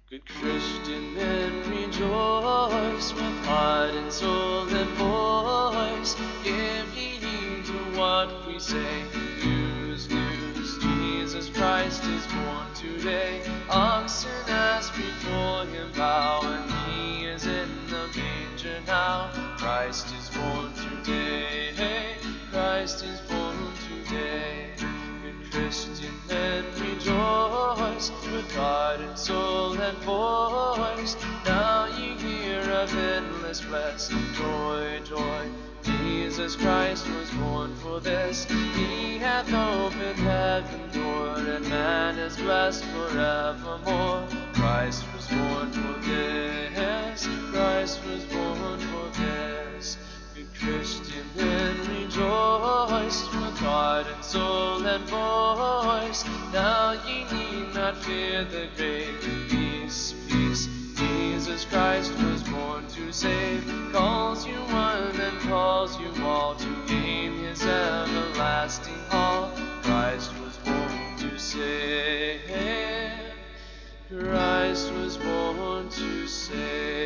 Good Christian men rejoice with heart and soul and voice. Give ye heed to what we say. News, news, Jesus Christ is born today. Oxen ask before him bow, and he is in the manger now. Christ is born today. Christ is born today. Good Christian men rejoice with heart and soul and voice. Now ye hear of endless bliss. Joy, joy, Jesus Christ was born for this. He hath opened heaven door, and man is blessed forevermore. Christ was born for this. Christ was born for this. Good Christian men rejoice with heart and soul and voice. Now ye need not fear the grave. Peace, peace, Jesus Christ was born to save. Calls you one and calls you all to gain his everlasting hall. Christ was born to save. Christ was born to save.